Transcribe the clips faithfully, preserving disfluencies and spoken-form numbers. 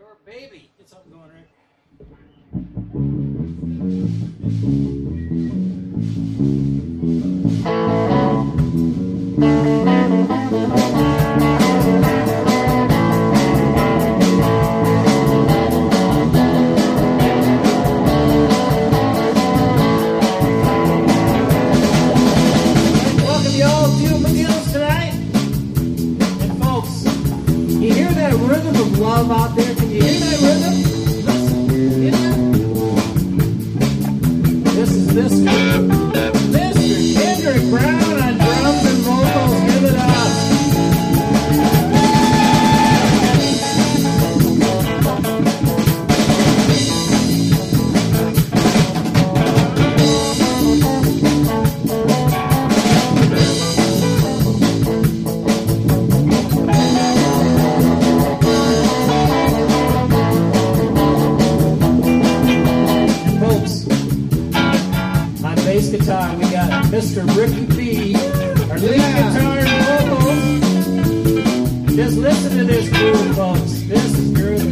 Your baby. Get something going, Rick. Welcome y'all to McGill's tonight. And folks, you hear that rhythm of love out there? Can you hear that rhythm? Listen, yeah. This is Mister Mister Kendrick Brown on drums and vocals. Give it up. Bass guitar, we got Mister Ricky B, our lead yeah. guitar and vocals. Just listen to this groove, folks. This is groovy.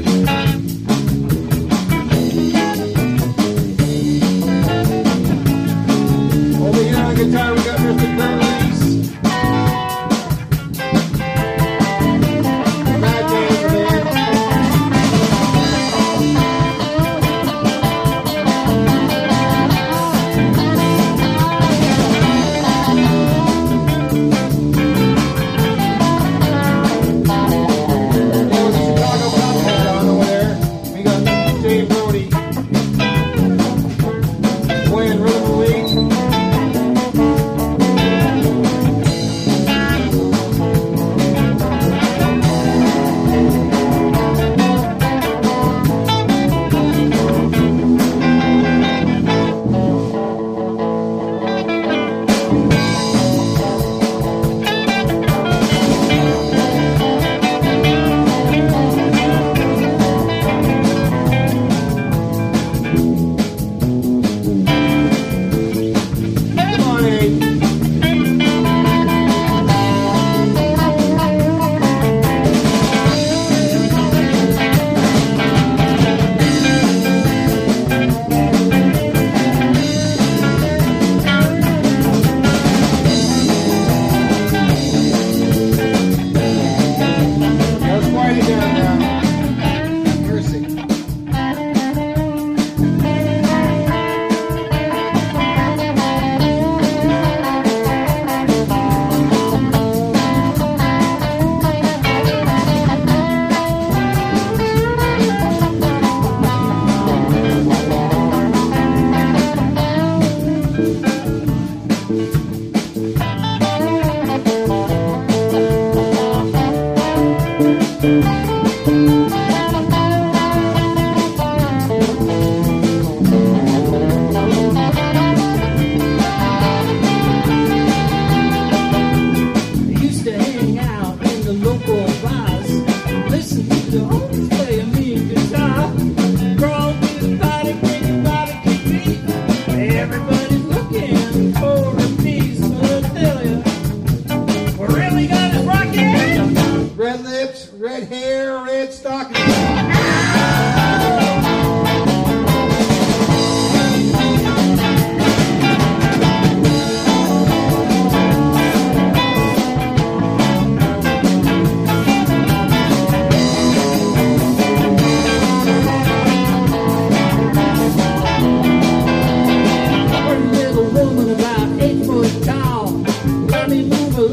Over here on guitar, we got Mister Curtis.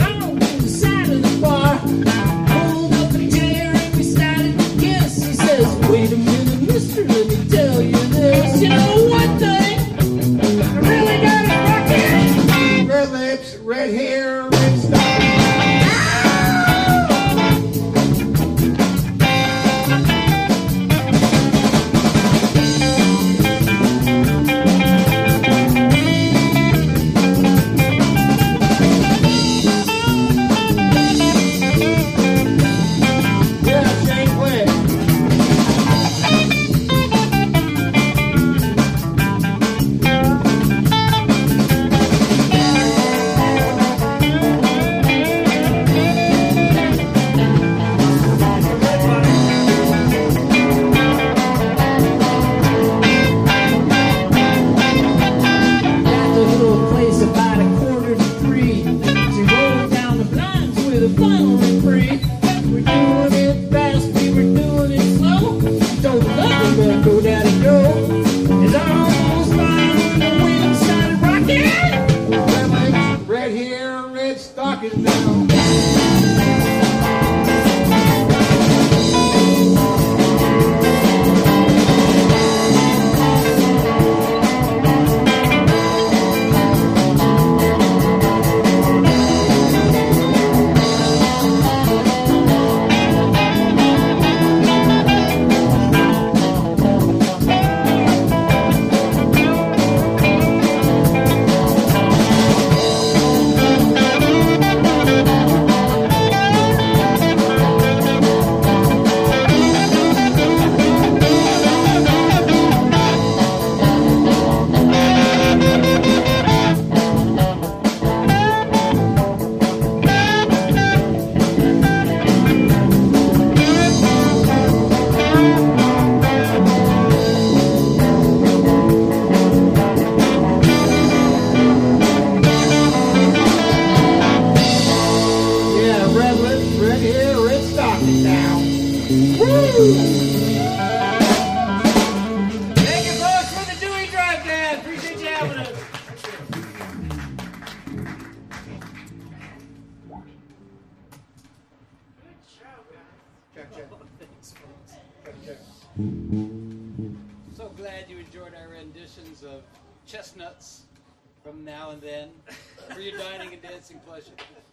Says Thank you, folks, for the Dewey Drive Band. Appreciate you having us. So glad you enjoyed our renditions of Chestnuts from Now and Then for your dining and dancing pleasure.